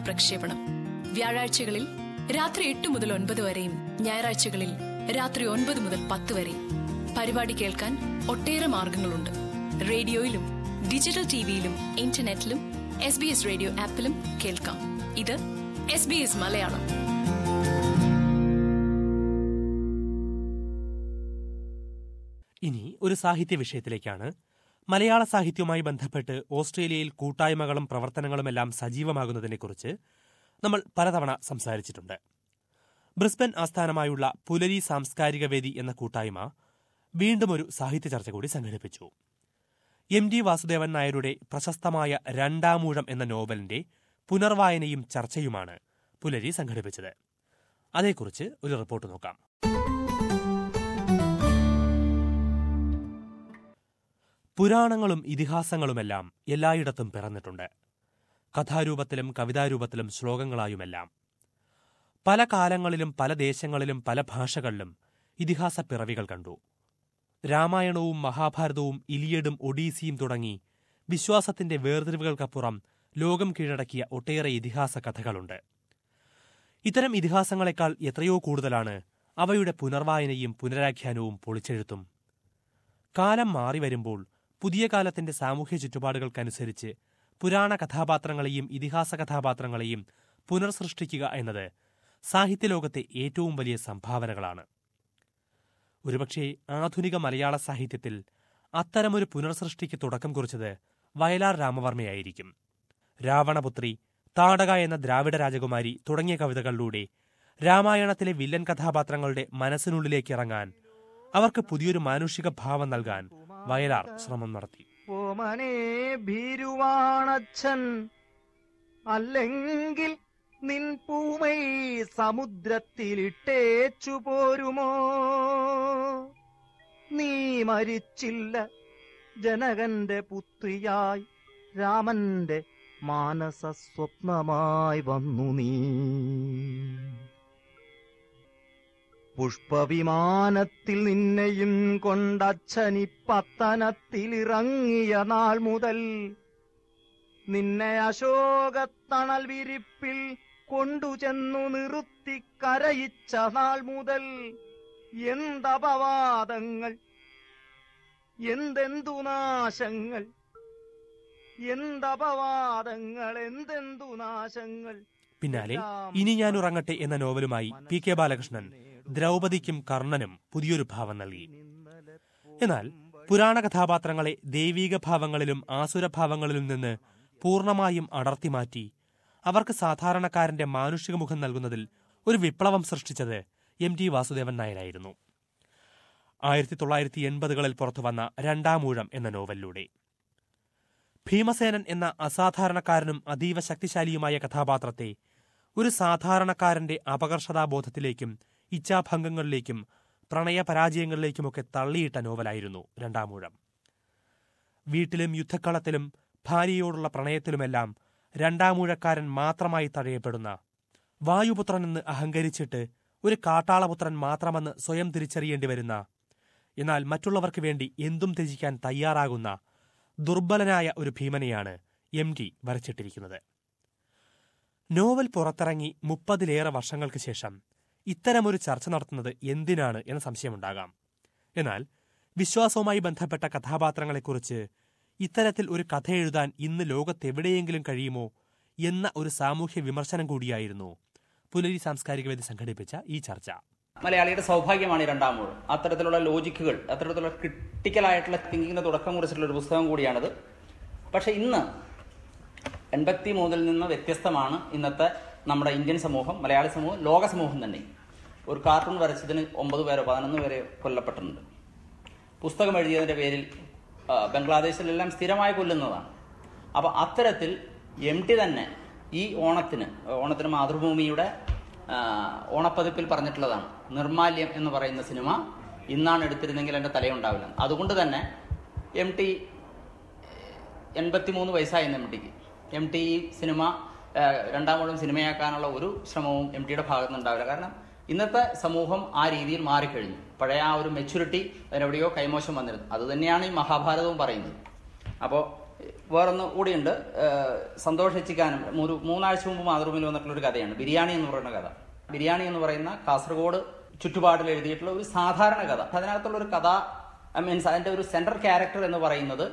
പ്രക്ഷേപണം. വ്യാഴാഴ്ചകളിൽ രാത്രി 8 മുതൽ 9 വരെയും ഞായറാഴ്ചകളിൽ രാത്രി 9 മുതൽ 10 വരെയും. പരിപാടി കേൾക്കാൻ ഒട്ടേറെ മാർഗങ്ങളുണ്ട്. റേഡിയോയിലും ഡിജിറ്റൽ ടിവിയിലും ഇന്റർനെറ്റിലും SBS റേഡിയോ ആപ്പിലും കേൾക്കാം. ഇത് SBS മലയാളം. ഇനി ഒരു സാഹിത്യ വിഷയത്തിലേക്കാണ്. മലയാള സാഹിത്യവുമായി ബന്ധപ്പെട്ട് ഓസ്ട്രേലിയയിൽ കൂട്ടായ്മകളും പ്രവർത്തനങ്ങളുമെല്ലാം സജീവമാകുന്നതിനെക്കുറിച്ച് നമ്മൾ പലതവണ സംസാരിച്ചിട്ടുണ്ട്. ബ്രിസ്ബൻ ആസ്ഥാനമായുള്ള പുലരി സാംസ്കാരിക വേദി എന്ന കൂട്ടായ്മ വീണ്ടും ഒരു സാഹിത്യ ചർച്ച കൂടി സംഘടിപ്പിച്ചു. MD വാസുദേവൻ നായരുടെ പ്രശസ്തമായ രണ്ടാമൂഴം എന്ന നോവലിന്റെ പുനർവായനയും ചർച്ചയുമാണ് പുലരി സംഘടിപ്പിച്ചത്. അതേക്കുറിച്ച് ഒരു റിപ്പോർട്ട് നോക്കാം. പുരാണങ്ങളും ഇതിഹാസങ്ങളുമെല്ലാം എല്ലായിടത്തും പിറന്നിട്ടുണ്ട്. കഥാരൂപത്തിലും കവിതാരൂപത്തിലും ശ്ലോകങ്ങളായുമെല്ലാം. പല കാലങ്ങളിലും പല ദേശങ്ങളിലും പല ഭാഷകളിലും ഇതിഹാസ പിറവികൾ കണ്ടു. രാമായണവും മഹാഭാരതവും ഇലിയഡും ഒഡീസിയും തുടങ്ങി വിശ്വാസത്തിന്റെ വേർതിരിവുകൾക്കപ്പുറം ലോകം കീഴടക്കിയ ഒട്ടേറെ ഇതിഹാസ കഥകളുണ്ട്. ഇത്തരം ഇതിഹാസങ്ങളെക്കാൾ എത്രയോ കൂടുതലാണ് അവയുടെ പുനർവായനയും പുനരാഖ്യാനവും പൊളിച്ചെഴുത്തും. കാലം മാറിവരുമ്പോൾ പുതിയ കാലത്തിന്റെ സാമൂഹ്യ ചുറ്റുപാടുകൾക്കനുസരിച്ച് പുരാണ കഥാപാത്രങ്ങളെയും ഇതിഹാസ കഥാപാത്രങ്ങളെയും പുനർസൃഷ്ടിക്കുക എന്നത് സാഹിത്യലോകത്തെ ഏറ്റവും വലിയ സംഭാവനകളാണ്. ഒരുപക്ഷെ ആധുനിക മലയാള സാഹിത്യത്തിൽ അത്തരമൊരു പുനർസൃഷ്ടിക്ക് തുടക്കം കുറിച്ചത് വയലാർ രാമവർമ്മയായിരിക്കും. രാവണപുത്രി, താടക എന്ന ദ്രാവിഡ രാജകുമാരി തുടങ്ങിയ കവിതകളിലൂടെ രാമായണത്തിലെ വില്ലൻ കഥാപാത്രങ്ങളുടെ മനസ്സിനുള്ളിലേക്ക് ഇറങ്ങാൻ, അവർക്ക് പുതിയൊരു മാനുഷിക ഭാവം നൽകാൻ വയലാർ ശ്രമം നടത്തി. ഓമനെ ഭീരുവാണച്ഛൻ, അല്ലെങ്കിൽ നിൻ പൂമൈ സമുദ്രത്തിലിട്ടേച്ചു പോരുമോ? നീ മരിച്ചില്ല, ജനകന്റെ പുത്രിയായി രാമന്റെ മാനസ സ്വപ്നമായി വന്നു നീ. പുഷ്പവിമാനത്തിൽ നിന്നെയും കൊണ്ടച്ഛനി പത്തനത്തിലിറങ്ങിയ നാൾ മുതൽ, നിന്നെ അശോകത്തണൽ വിരിപ്പിൽ കൊണ്ടുചെന്നു നിർത്തി കരയിച്ച നാൾ മുതൽ, എന്തപവാദങ്ങൾ, എന്തെന്തു നാശങ്ങൾ, എന്തപവാദങ്ങൾ, എന്തെന്തു നാശങ്ങൾ. പിന്നാലെ ഇനി ഞാൻ ഉറങ്ങട്ടെ എന്ന നോവലുമായി PK ബാലകൃഷ്ണൻ ദ്രൗപദിക്കും കർണനും പുതിയൊരു ഭാവം നൽകി. എന്നാൽ പുരാണ കഥാപാത്രങ്ങളെ ദൈവീക ഭാവങ്ങളിലും ആസുരഭാവങ്ങളിലും നിന്ന് പൂർണ്ണമായും അടർത്തിമാറ്റി അവർക്ക് സാധാരണക്കാരന്റെ മാനുഷിക മുഖം നൽകുന്നതിൽ ഒരു വിപ്ലവം സൃഷ്ടിച്ചത് MD വാസുദേവൻ നായരായിരുന്നു. 1980കളിൽ പുറത്തുവന്ന രണ്ടാമൂഴം എന്ന നോവലിലൂടെ ഭീമസേനൻ എന്ന അസാധാരണക്കാരനും അതീവ ശക്തിശാലിയുമായ കഥാപാത്രത്തെ ഒരു സാധാരണക്കാരന്റെ അപകർഷതാബോധത്തിലേക്കും ഇച്ഛാഭംഗങ്ങളിലേക്കും പ്രണയപരാജയങ്ങളിലേക്കുമൊക്കെ തള്ളിയിട്ട നോവലായിരുന്നു രണ്ടാമൂഴം. വീട്ടിലും യുദ്ധക്കളത്തിലും ഭാര്യയോടുള്ള പ്രണയത്തിലുമെല്ലാം രണ്ടാമൂഴക്കാരൻ മാത്രമായി തഴയപ്പെടുന്ന, വായുപുത്രനെന്ന് അഹങ്കരിച്ചിട്ട് ഒരു കാട്ടാളപുത്രൻ മാത്രമെന്ന് സ്വയം തിരിച്ചറിയേണ്ടി വരുന്ന, എന്നാൽ മറ്റുള്ളവർക്ക് വേണ്ടി എന്തും ത്യജിക്കാൻ തയ്യാറാകുന്ന ദുർബലനായ ഒരു ഭീമനെയാണ് MD വരച്ചിട്ടിരിക്കുന്നത്. നോവൽ പുറത്തിറങ്ങി 30ലേറെ വർഷങ്ങൾക്ക് ശേഷം ഇത്തരമൊരു ചർച്ച നടത്തുന്നത് എന്തിനാണ് എന്ന സംശയമുണ്ടാകാം. എന്നാൽ വിശ്വാസവുമായി ബന്ധപ്പെട്ട കഥാപാത്രങ്ങളെക്കുറിച്ച് ഇത്തരത്തിൽ ഒരു കഥ എഴുതാൻ ഇന്ന് ലോകത്തെവിടെയെങ്കിലും കഴിയുമോ എന്ന ഒരു സാമൂഹ്യ വിമർശനം കൂടിയായിരുന്നു പുലരി സാംസ്കാരിക വേദി സംഘടിപ്പിച്ച ഈ ചർച്ച. മലയാളിയുടെ സൗഭാഗ്യമാണ് ഈ രണ്ടാമൂഴം. അത്തരത്തിലുള്ള ലോജിക്കുകൾ, അത്തരത്തിലുള്ള ക്രിട്ടിക്കലായിട്ടുള്ള തിങ്കിങ്ങിന് തുടക്കം കുറിച്ചിട്ടുള്ള ഒരു പുസ്തകം കൂടിയാണിത്. പക്ഷെ ഇന്ന് 83 നിന്ന് വ്യത്യസ്തമാണ് ഇന്നത്തെ നമ്മുടെ ഇന്ത്യൻ സമൂഹം, മലയാളി സമൂഹം, ലോക സമൂഹം തന്നെ. ഒരു കാർട്ടൂൺ വരച്ചതിന് 9 പേരോ 11 പേരോ കൊല്ലപ്പെട്ടിട്ടുണ്ട്. പുസ്തകം എഴുതിയതിന്റെ പേരിൽ ബംഗ്ലാദേശിലെല്ലാം സ്ഥിരമായി കൊല്ലുന്നതാണ്. അപ്പൊ അത്തരത്തിൽ MD തന്നെ ഈ ഓണത്തിന് മാതൃഭൂമിയുടെ ഓണപ്പതിപ്പിൽ പറഞ്ഞിട്ടുള്ളതാണ്, നിർമാല്യം എന്ന് പറയുന്ന സിനിമ ഇന്നാണ് എടുത്തിരുന്നെങ്കിൽ എൻ്റെ തലയുണ്ടാവില്ല. അതുകൊണ്ട് തന്നെ MT 83 വയസ്സായിരുന്നു MT ഈ സിനിമ രണ്ടാമൂഴം സിനിമയാക്കാനുള്ള ഒരു ശ്രമവും MTയുടെ ഭാഗത്തുനിന്നുണ്ടാവില്ല. കാരണം ഇന്നത്തെ സമൂഹം ആ രീതിയിൽ മാറിക്കഴിഞ്ഞു. പഴയ ആ ഒരു മെച്യൂരിറ്റി അതിനെവിടെയോ കൈമോശം വന്നിരുന്നു. അതുതന്നെയാണ് ഈ മഹാഭാരതവും പറയുന്നത്. അപ്പോൾ വേറൊന്ന് കൂടിയുണ്ട്. സന്തോഷ് എച്ചിക്കാനം 3 ആഴ്ച മുമ്പ് മാതൃഭൂമിയിൽ വന്നിട്ടുള്ളൊരു കഥയാണ് ബിരിയാണി എന്ന് പറയുന്ന കഥ. ബിരിയാണി എന്ന് പറയുന്ന കാസർഗോഡ് ചുറ്റുപാടിൽ എഴുതിയിട്ടുള്ള ഒരു സാധാരണ കഥ. അതിനകത്തുള്ളൊരു കഥ മീൻസ് അതിൻ്റെ ഒരു സെൻട്രൽ ക്യാരക്ടർ എന്ന് പറയുന്നത്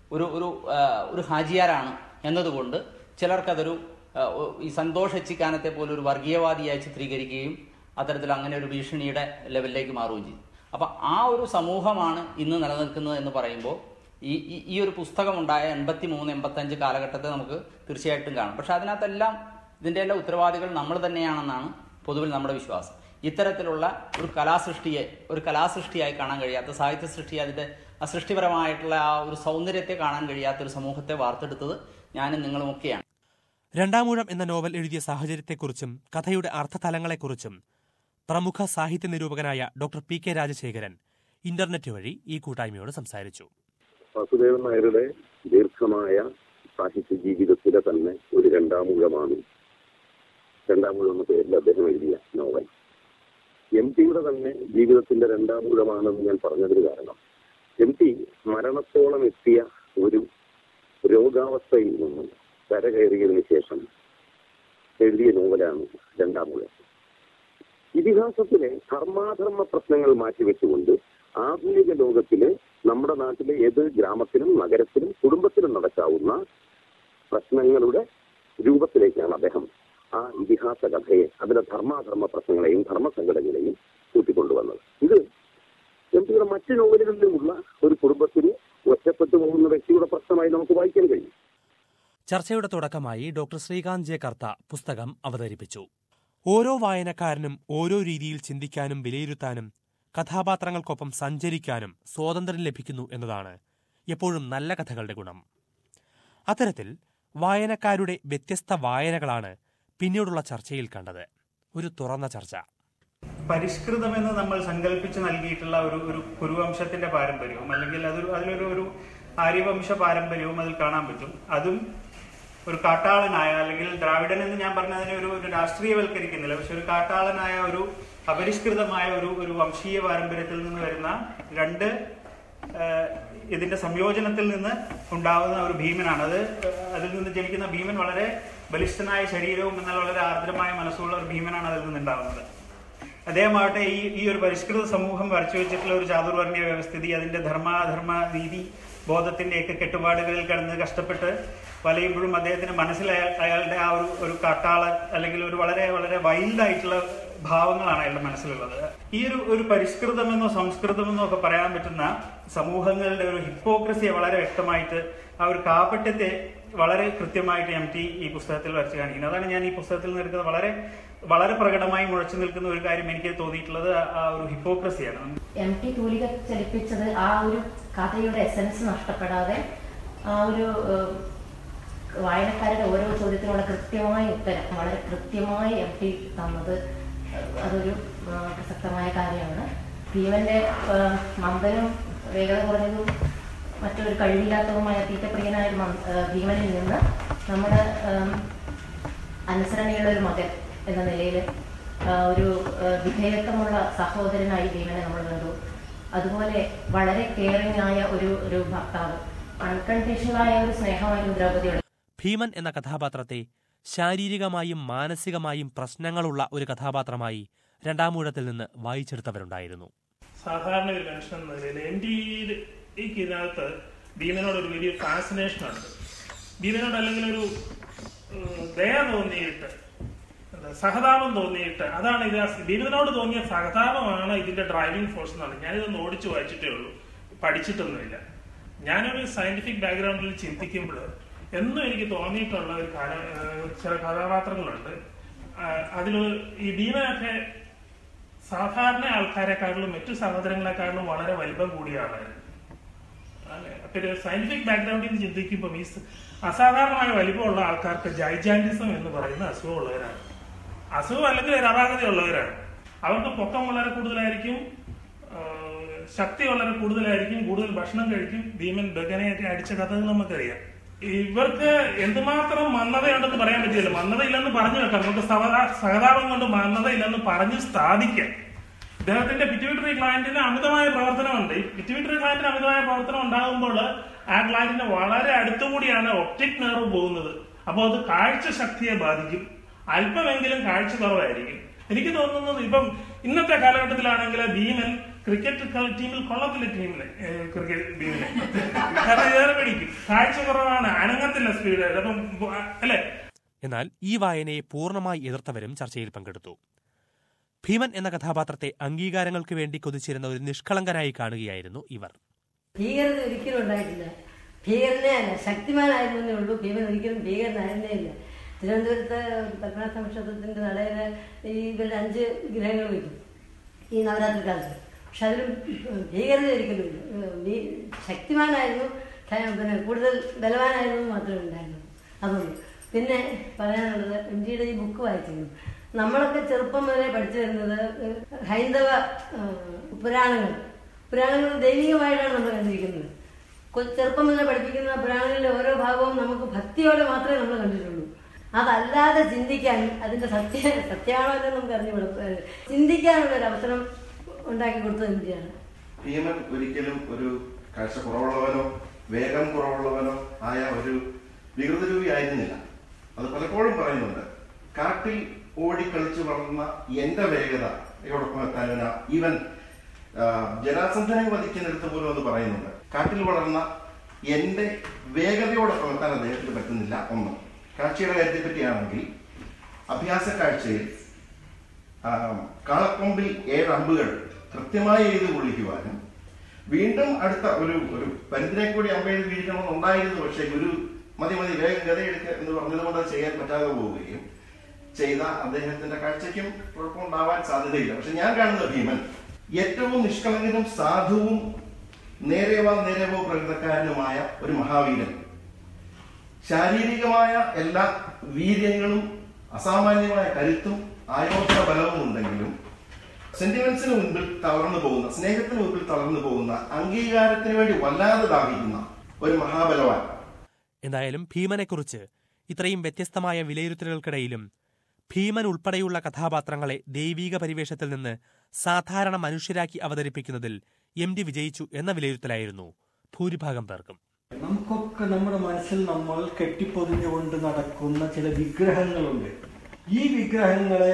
ഒരു ഹാജിയാരാണ് എന്നതുകൊണ്ട് ചിലർക്കതൊരു ഈ സന്തോഷ് എച്ചിക്കാനത്തെ പോലെ ഒരു വർഗീയവാദിയായി ചിത്രീകരിക്കുകയും അത്തരത്തിൽ അങ്ങനെ ഒരു ഭീഷണിയുടെ ലെവലിലേക്ക് മാറുകയും ചെയ്തു. അപ്പം ആ ഒരു സമൂഹമാണ് ഇന്ന് നിലനിൽക്കുന്നത് എന്ന് പറയുമ്പോൾ ഈ ഒരു പുസ്തകം ഉണ്ടായ 83-85 കാലഘട്ടത്തെ നമുക്ക് തീർച്ചയായിട്ടും കാണും. പക്ഷെ അതിനകത്തെല്ലാം ഇതിൻ്റെ എല്ലാം ഉത്തരവാദികൾ നമ്മൾ തന്നെയാണെന്നാണ് പൊതുവിൽ നമ്മുടെ വിശ്വാസം. ഇത്തരത്തിലുള്ള ഒരു കലാസൃഷ്ടിയായി കാണാൻ കഴിയാത്ത, സാഹിത്യ സൃഷ്ടി, അതിൻ്റെ സൃഷ്ടിപരമായിട്ടുള്ള ആ ഒരു സൗന്ദര്യത്തെ കാണാൻ കഴിയാത്ത ഒരു സമൂഹത്തെ വാർത്തെടുത്തത് ഞാനും നിങ്ങളുമൊക്കെയാണ്. രണ്ടാമൂഴം എന്ന നോവൽ എഴുതിയ സാഹചര്യത്തെക്കുറിച്ചും കഥയുടെ അർത്ഥതലങ്ങളെക്കുറിച്ചും പ്രമുഖ സാഹിത്യ നിരൂപകനായ doctor P K Rajasekharan internet വഴി ഈ കൂട്ടായ്മയോട് സംസാരിച്ചു. വാസുദേവൻ നായരുടെ ദീർഘമായ സാഹിത്യ ജീവിതത്തിലെ തന്നെ ഒരു രണ്ടാമൂഴമാണ് രണ്ടാമൂഴം എന്ന പേരിൽ അദ്ദേഹം എഴുതിയ നോവൽ. എം.ടിയുടെ തന്നെ ജീവിതത്തിന്റെ രണ്ടാമൂഴമാണെന്ന് ഞാൻ പറഞ്ഞതിന് കാരണം, എം.ടി മരണത്തോളം എത്തിയ ഒരു രോഗാവസ്ഥയിൽ നിന്നും കരകയറിയതിനു ശേഷം എഴുതിയ നോവലാണ് രണ്ടാമൂഴം. ഇതിഹാസത്തിലെ ധർമാധർമ്മ പ്രശ്നങ്ങൾ മാറ്റിവെച്ചുകൊണ്ട് ആധുനിക ലോകത്തിലെ നമ്മുടെ നാട്ടിലെ ഏത് ഗ്രാമത്തിലും നഗരത്തിലും കുടുംബത്തിലും നടക്കാവുന്ന പ്രശ്നങ്ങളുടെ രൂപത്തിലേക്കാണ് അദ്ദേഹം ആ ഇതിഹാസ കഥയെ, അതിലെ ധർമാധർമ്മ പ്രശ്നങ്ങളെയും ധർമ്മസങ്കടങ്ങളെയും കൂട്ടിക്കൊണ്ടുവന്നത്. ഇത് എം.ടിയുടെ മറ്റു നോവലുകളിലുമുള്ള ഒരു കുടുംബത്തിന് ഒറ്റപ്പെട്ടു പോകുന്ന വ്യക്തിയുടെ പ്രശ്നമായി നമുക്ക് വായിക്കാൻ കഴിയും. ചർച്ചയുടെ തുടക്കമായി ഡോക്ടർ ശ്രീകാന്ത് ജെ കർത്ത പുസ്തകം അവതരിപ്പിച്ചു. ഓരോ വായനക്കാരനും ഓരോ രീതിയിൽ ചിന്തിക്കാനും വിലയിരുത്താനും കഥാപാത്രങ്ങൾക്കൊപ്പം സഞ്ചരിക്കാനും സ്വാതന്ത്ര്യം ലഭിക്കുന്നു എന്നതാണ് എപ്പോഴും നല്ല കഥകളുടെ ഗുണം. അത്തരത്തിൽ വായനക്കാരുടെ വ്യത്യസ്ത വായനകളാണ് പിന്നീടുള്ള ചർച്ചയിൽ കണ്ടത്. ഒരു തുറന്ന ചർച്ച. പരിഷ്കൃതമെന്ന് നമ്മൾ സങ്കല്പിച്ച് നൽകിയിട്ടുള്ള ഒരു കുരുവംശത്തിന്റെ പാരമ്പര്യവും അല്ലെങ്കിൽ അതിലൊരു ആര്യവംശ പാരമ്പര്യവും അതിൽ കാണാൻ പറ്റും. അതും ഒരു കാട്ടാളനായ, അല്ലെങ്കിൽ ദ്രാവിഡൻ എന്ന് ഞാൻ പറഞ്ഞതിനെ ഒരു രാഷ്ട്രീയവൽക്കരിക്കുന്നില്ല, പക്ഷെ ഒരു കാട്ടാളനായ ഒരു അപരിഷ്കൃതമായ ഒരു വംശീയ പാരമ്പര്യത്തിൽ നിന്ന് വരുന്ന രണ്ട് ഇതിന്റെ സംയോജനത്തിൽ നിന്ന് ഉണ്ടാവുന്ന ഒരു ഭീമനാണ്. അതിൽ നിന്ന് ജനിക്കുന്ന ഭീമൻ വളരെ ബലിഷ്ഠനായ ശരീരവും എന്നാൽ വളരെ ആർദ്രമായ മനസ്സുള്ള ഒരു ഭീമനാണ് അതിൽ നിന്നുണ്ടാവുന്നത്. അദ്ദേഹമാവട്ടെ ഈ ഒരു പരിഷ്കൃത സമൂഹം വരച്ചു വെച്ചിട്ടുള്ള ഒരു ചാതുർവർണ്ണീയ വ്യവസ്ഥിതി, അതിന്റെ ധർമാധർമ്മ നീതി ബോധത്തിന്റെയൊക്കെ കെട്ടുപാടുകളിൽ കിടന്ന് കഷ്ടപ്പെട്ട് വലയുമ്പോഴും അദ്ദേഹത്തിന് മനസ്സിൽ അയാളുടെ ആ ഒരു കാട്ടാള അല്ലെങ്കിൽ ഒരു വളരെ വളരെ വൈൽഡായിട്ടുള്ള ഭാവങ്ങളാണ് അയാളുടെ മനസ്സിലുള്ളത്. ഈ ഒരു പരിഷ്കൃതമെന്നോ സംസ്കൃതമെന്നോ ഒക്കെ പറയാൻ പറ്റുന്ന സമൂഹങ്ങളുടെ ഒരു ഹിപ്പോക്രസിയെ വളരെ വ്യക്തമായിട്ട്, ആ ഒരു കാപട്യത്തെ വളരെ കൃത്യമായിട്ട് എം.ടി ഈ പുസ്തകത്തിൽ വരച്ച് കാണിക്കുന്നത്. അതാണ് ഞാൻ ഈ പുസ്തകത്തിൽ നിന്ന് എടുക്കുന്നത്. വളരെ വളരെ പ്രകടമായി മുഴച്ചു നിൽക്കുന്ന ഒരു കാര്യം എനിക്ക് തോന്നിയിട്ടുള്ളത് ആ ഒരു ഹിപ്പോക്രസിയാണ്. എം.ടി തൂലിക ചലിപ്പിച്ചത് ആ ഒരു കഥയുടെ എസൻസ് നഷ്ടപ്പെടാതെ ആ ഒരു വായനക്കാരുടെ ഓരോ ചോദ്യത്തിനുള്ള കൃത്യമായ ഉത്തരം വളരെ കൃത്യമായി എം.ടി തന്നത് അതൊരു പ്രസക്തമായ കാര്യമാണ്. ഭീമന്റെ മന്ദനും വേഗത കുറഞ്ഞതും മറ്റൊരു കഴിവില്ലാത്തതുമായ തീറ്റപ്രിയനായ ഭീമനിൽ നിന്ന് നമ്മുടെ അനുസരണയുള്ള ഒരു മകൻ എന്ന നിലയിൽ ഒരു വിധേയത്വമുള്ള സഹോദരനായി ഭീമനെ നമ്മൾ കണ്ടു. അതുപോലെ വളരെ കെയറിംഗ് ആയ ഒരു ഭർത്താവ്, അൺകണ്ടീഷണലായ ഒരു സ്നേഹമായ ദ്രൗപദിയുടെ. ഭീമൻ എന്ന കഥാപാത്രത്തെ ശാരീരികമായും മാനസികമായും പ്രശ്നങ്ങളുള്ള ഒരു കഥാപാത്രമായി രണ്ടാമൂഴത്തിൽ നിന്ന് വായിച്ചെടുത്തവരുണ്ടായിരുന്നു. സാധാരണ ഒരു മനുഷ്യൻ എന്ന നിലയിൽ ഇതിനകത്ത് ഭീമനോട് ഒരു വലിയ ഫാസിനേഷൻ ഉണ്ട്. ഭീമനോട് അല്ലെങ്കിൽ ഒരു ദയ തോന്നിയിട്ട്, സഹതാപം തോന്നിയിട്ട്, അതാണ് ഇത്. ഭീമനോട് തോന്നിയ സഹതാപമാണ് ഇതിന്റെ ഡ്രൈവിംഗ് ഫോഴ്സ് എന്നാണ്. ഞാനിതൊന്ന് ഓടിച്ചു വായിച്ചിട്ടേ ഉള്ളൂ, പഠിച്ചിട്ടൊന്നുമില്ല. ഞാനൊരു സയന്റിഫിക് ബാക്ക്ഗ്രൗണ്ടിൽ ചിന്തിക്കുമ്പോൾ എന്നും എനിക്ക് തോന്നിയിട്ടുള്ള ചില കഥാപാത്രങ്ങളുണ്ട്. അതിൽ ഈ ഭീമനൊക്കെ സാധാരണ ആൾക്കാരെക്കാട്ടിലും മറ്റു സഹോദരങ്ങളെക്കാട്ടിലും വളരെ വലിപ്പം കൂടിയ ആളായിരുന്നു. അപ്പൊ ഒരു സയന്റിഫിക് ബാക്ക്ഗ്രൗണ്ടിൽ നിന്ന് ചിന്തിക്കുമ്പോൾ ഈ അസാധാരണമായ വലിപ്പമുള്ള ആൾക്കാർക്ക് ജൈജാന്റിസം എന്ന് പറയുന്ന അസുഖമുള്ളവരാണ്. അസുഖം അല്ലെങ്കിൽ ഒരു അപാകതയുള്ളവരാണ്. അവർക്ക് പൊക്കം വളരെ കൂടുതലായിരിക്കും, ശക്തി വളരെ കൂടുതലായിരിക്കും, കൂടുതൽ ഭക്ഷണം കഴിക്കും. ഭീമൻ ബഗനയൊക്കെ അടിച്ച കഥകൾ നമുക്കറിയാം. ഇവർക്ക് എന്തുമാത്രം മന്ദതയുണ്ടെന്ന് പറയാൻ പറ്റില്ല. മന്ദതയില്ലെന്ന് പറഞ്ഞു വെക്കാം, നമുക്ക് സഹതാപം കൊണ്ട് മന്ദതയില്ലെന്ന് പറഞ്ഞ് സ്ഥാപിക്കാം. ഇദ്ദേഹത്തിന്റെ പിറ്റ്യൂട്ടറി ഗ്ലാൻഡിന് അമിതമായ പ്രവർത്തനമുണ്ട്. ഈ പിറ്റ്യൂട്ടറി ഗ്ലാൻഡിന് അമിതമായ പ്രവർത്തനം ഉണ്ടാകുമ്പോൾ ആ ഗ്ലാൻഡിന് വളരെ അടുത്തുകൂടിയാണ് ഒപ്റ്റിക് നെർവ് പോകുന്നത്. അപ്പോൾ അത് കാഴ്ച ശക്തിയെ ബാധിക്കും. അല്പമെങ്കിലും കാഴ്ച കുറവായിരിക്കും. എനിക്ക് തോന്നുന്നത് ഇപ്പം ഇന്നത്തെ കാലഘട്ടത്തിലാണെങ്കിൽ ഭീമൻ ക്രിക്കറ്റ് ടീമിൽ കൊള്ളത്തില്ല, ക്രിക്കറ്റ് ഭീമനെ. കാരണം ഏറെ പിടിക്കും, കാഴ്ച കുറവാണ്, അനങ്ങത്തില്ല സ്പീഡ്. അപ്പം അല്ലെ? എന്നാൽ ഈ വായനയെ പൂർണ്ണമായി എതിർത്തവരും ചർച്ചയിൽ പങ്കെടുത്തു. ഭീമൻ എന്ന കഥാപാത്രത്തെ അംഗീകാരങ്ങൾക്ക് വേണ്ടി കൊതിച്ചിരുന്ന ഒരു നിഷ്കളങ്കനായി കാണുകയായിരുന്നു ഇവർ. ഭീകരത ഒരിക്കലും ഉണ്ടായിട്ടില്ല. ഭീകരനെ അല്ല, ശക്തിമാനായിരുന്നേ ഉള്ളൂ. ഭീമൻ ഒരിക്കലും ഭീകരനായിരുന്നേ ഇല്ല. തിരുവനന്തപുരത്ത് പത്മനാഭ ക്ഷേത്രത്തിന്റെ നടയില് ഇവരുടെ 5 വിഗ്രഹങ്ങൾ വയ്ക്കും ഈ നവരാത്രി കാലത്ത്. പക്ഷെ അതിലും ഭീകരത ഒരിക്കലും ഇല്ല. ശക്തിമാനായിരുന്നു, പിന്നെ കൂടുതൽ ബലവാനായിരുന്നു മാത്രമേ ഉണ്ടായിരുന്നു. അതുകൊണ്ട് പിന്നെ പറയാനുള്ളത്, എംജിയുടെ ഈ ബുക്ക് വായിച്ചിരുന്നു. നമ്മളൊക്കെ ചെറുപ്പം മുതലേ പഠിച്ചു വരുന്നത് ഹൈന്ദവ പുരാണങ്ങൾ ദൈവികമായിട്ടാണ് നമ്മൾ കണ്ടിരിക്കുന്നത്. ചെറുപ്പം മുതലേ പഠിപ്പിക്കുന്ന പുരാണങ്ങളിലെ ഓരോ ഭാഗവും നമുക്ക് ഭക്തിയോടെ മാത്രമേ നമ്മൾ കണ്ടിട്ടുള്ളൂ. അതല്ലാതെ ചിന്തിക്കാൻ, അതിന്റെ സത്യമാണോ എന്ന് നമുക്ക് അറിഞ്ഞുകൂടും, ചിന്തിക്കാനുള്ള ഒരു അവസരം ഉണ്ടാക്കി കൊടുത്തത് എംജിയാണ്. ഭീമൻ ഒരിക്കലും ഒരു കാഴ്ച കുറവുള്ളവനോ വേഗം കുറവുള്ളവനോ ആയ ഒരു വികൃതരൂപി ആയിരുന്നില്ല. അത് പലപ്പോഴും പറയുന്നുണ്ട്. കാട്ടിൽ ഓടിക്കളിച്ച് വളർന്ന എന്റെ വേഗതയോടൊപ്പം എത്താൻ ഈവൻ ജരാസന്ധനെ വധിക്കുന്നിടത്ത് പോലും അത് പറയുന്നുണ്ട്. കാട്ടിൽ വളർന്ന എന്റെ വേഗതയോടൊപ്പം എത്താൻ അദ്ദേഹത്തിന് പറ്റുന്നില്ല. ഒന്ന്, കാഴ്ചയുടെ കാര്യത്തെ പറ്റിയാണെങ്കിൽ അഭ്യാസ കാഴ്ചയിൽ കാളക്കൊമ്പിൽ 7 അമ്പുകൾ കൃത്യമായി എഴുതി കൊള്ളിക്കുവാനും വീണ്ടും അടുത്ത ഒരു പരിധിനെ കൂടി അമ്പെയ്ത് വീഴിക്കണമെന്നുണ്ടായിരുന്നു. പക്ഷേ ഒരു മതി വേഗം ഗതയെടുക്കുക എന്ന് പറഞ്ഞതുകൊണ്ട് അത് ചെയ്യാൻ പറ്റാതെ പോവുകയും ചെയ്ത അദ്ദേഹത്തിന്റെ കാഴ്ചയ്ക്കും കുഴപ്പമുണ്ടാവാൻ സാധ്യതയില്ല. പക്ഷെ ഞാൻ കാണുന്ന ഭീമൻ ഏറ്റവും നിഷ്കളങ്കനും സാധുവും നേരേവോ പ്രകൃതക്കാരനുമായ ഒരു മഹാവീരൻ. ശാരീരികമായ എല്ലാ വീര്യങ്ങളും അസാമാന്യമായ കരുത്തും ആയോധന ബലവും ഉണ്ടെങ്കിലും സെന്റിമെന്റ്സിന് മുൻപിൽ തളർന്നു പോകുന്ന, സ്നേഹത്തിന് മുൻപിൽ തളർന്നു പോകുന്ന, അംഗീകാരത്തിന് വേണ്ടി വല്ലാതെ ദാഹിക്കുന്ന ഒരു മഹാബലവാൻ. എന്തായാലും ഭീമനെക്കുറിച്ച് ഇത്രയും വ്യത്യസ്തമായ വിലയിരുത്തലുകൾക്കിടയിലും ഭീമൻ ഉൾപ്പെടെയുള്ള കഥാപാത്രങ്ങളെ ദൈവീക പരിവേഷത്തിൽ നിന്ന് സാധാരണ മനുഷ്യരാക്കി അവതരിപ്പിക്കുന്നതിൽ എം ഡി വിജയിച്ചു എന്ന വിലയിരുത്തലായിരുന്നു ഭൂരിഭാഗം പേർക്കും. നമുക്കൊക്കെ നമ്മുടെ മനസ്സിൽ നമ്മൾ കെട്ടിപ്പൊതിഞ്ഞുകൊണ്ട് നടക്കുന്ന ചില വിഗ്രഹങ്ങളുണ്ട്. ഈ വിഗ്രഹങ്ങളെ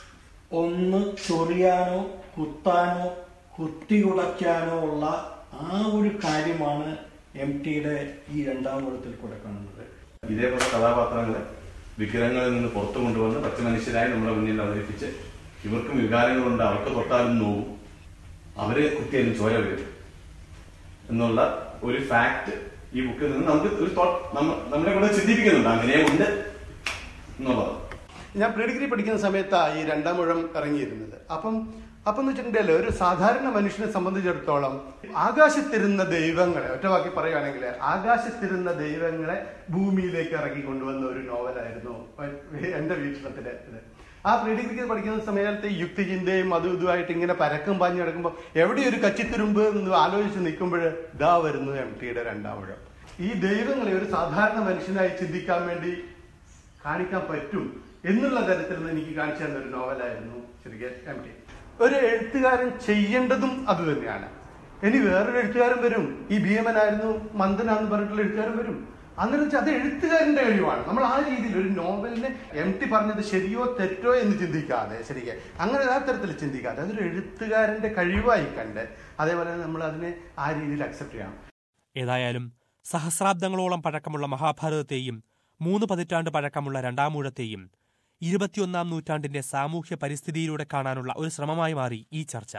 ഒന്ന് ചൊറിയാനോ കുത്താനോ കുത്തിയുടയ്ക്കാനോ ഉള്ള ആ ഒരു കാര്യമാണ് എം ടിയുടെ ഈ 2ാം ഊഴത്തിൽ കൂടെ കാണുന്നത്. ഇതേപോലെ കഥാപാത്രങ്ങളെ വിഗ്രഹങ്ങളിൽ നിന്ന് പുറത്തു കൊണ്ടുവന്ന് പച്ച മനുഷ്യരായി നമ്മുടെ മുന്നിൽ അവതരിപ്പിച്ച് ഇവർക്കും വികാരങ്ങളുണ്ട്, അവർക്ക് തൊട്ടാലും നോവും, അവരെ കുത്തിയാലും ചോര വരും എന്നുള്ള ഒരു ഫാക്ട് ഈ ബുക്കിൽ നിന്ന് നമുക്ക് ഒരു നമ്മളെ കൂടെ ചിന്തിപ്പിക്കുന്നുണ്ട്. അങ്ങനെയുണ്ട് എന്നുള്ളത്. ഞാൻ പ്രീ ഡിഗ്രി പഠിക്കുന്ന സമയത്താണ് ഈ 2ാം ഊഴം ഇറങ്ങിയിരുന്നത്. അപ്പം എന്ന് വെച്ചിട്ടുണ്ടെങ്കിൽ ഒരു സാധാരണ മനുഷ്യനെ സംബന്ധിച്ചിടത്തോളം ആകാശത്തിരുന്ന ദൈവങ്ങളെ, ഒറ്റ വാക്കി പറയുകയാണെങ്കിൽ ആകാശത്തിരുന്ന ദൈവങ്ങളെ ഭൂമിയിലേക്ക് ഇറക്കി കൊണ്ടുവന്ന ഒരു നോവലായിരുന്നു എന്റെ വീക്ഷണത്തില്. ആ പ്രീ ഡിഗ്രിക്ക് പഠിക്കുന്ന സമയത്ത് യുക്തിചിന്തയും അതും ഇതുമായിട്ട് ഇങ്ങനെ പരക്കം പാഞ്ഞു കിടക്കുമ്പോൾ എവിടെ ഒരു കച്ചിത്തുരുമ്പ് എന്ന് ആലോചിച്ച് നിൽക്കുമ്പോൾ ഇതാ വരുന്നു എം ടിയുടെ 2ാം ഊഴം. ഈ ദൈവങ്ങളെ ഒരു സാധാരണ മനുഷ്യനായി ചിന്തിക്കാൻ വേണ്ടി കാണിക്കാൻ പറ്റും എന്നുള്ള തരത്തിൽ നിന്ന് എനിക്ക് കാണിച്ചു തന്ന ഒരു നോവലായിരുന്നു ശരിക്കും എം ടി. ഒരു എഴുത്തുകാരൻ ചെയ്യേണ്ടതും അത് തന്നെയാണ്. ഇനി വേറൊരു എഴുത്തുകാരൻ വരും, ഈ ഭീമനായിരുന്നു മന്ദനാന്ന് പറഞ്ഞിട്ടുള്ള എഴുത്തുകാരൻ വരും. അന്നേരം വെച്ചാൽ അത് എഴുത്തുകാരന്റെ കഴിവാണ്. നമ്മൾ ആ രീതിയിൽ ഒരു നോവലിനെ എം ടി പറഞ്ഞത് ശരിയോ തെറ്റോ എന്ന് ചിന്തിക്കാതെ, ശരിക്കും അങ്ങനെ ആ തരത്തിൽ ചിന്തിക്കാതെ അതൊരു എഴുത്തുകാരന്റെ കഴിവായി കണ്ട് അതേപോലെ നമ്മൾ അതിനെ ആ രീതിയിൽ അക്സെപ്റ്റ് ചെയ്യണം. ഏതായാലും സഹസ്രാബ്ദങ്ങളോളം പഴക്കമുള്ള മഹാഭാരതത്തെയും 3 പതിറ്റാണ്ട് പഴക്കമുള്ള 2ാം ഊഴത്തെയും 21ാം നൂറ്റാണ്ടിന്റെ സാമൂഹ്യ പരിസ്ഥിതിയിലൂടെ കാണാനുള്ള ഒരു ശ്രമമായി മാറി ഈ ചർച്ച.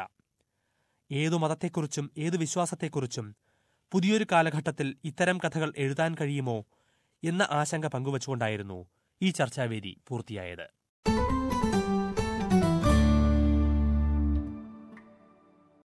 ഏതു മതത്തെക്കുറിച്ചും ഏതു വിശ്വാസത്തെക്കുറിച്ചും പുതിയൊരു കാലഘട്ടത്തിൽ ഇത്തരം കഥകൾ എഴുതാൻ കഴിയുമോ എന്ന ആശങ്ക പങ്കുവച്ചുകൊണ്ടായിരുന്നു ഈ ചർച്ചാവേദി പൂർത്തിയായത്.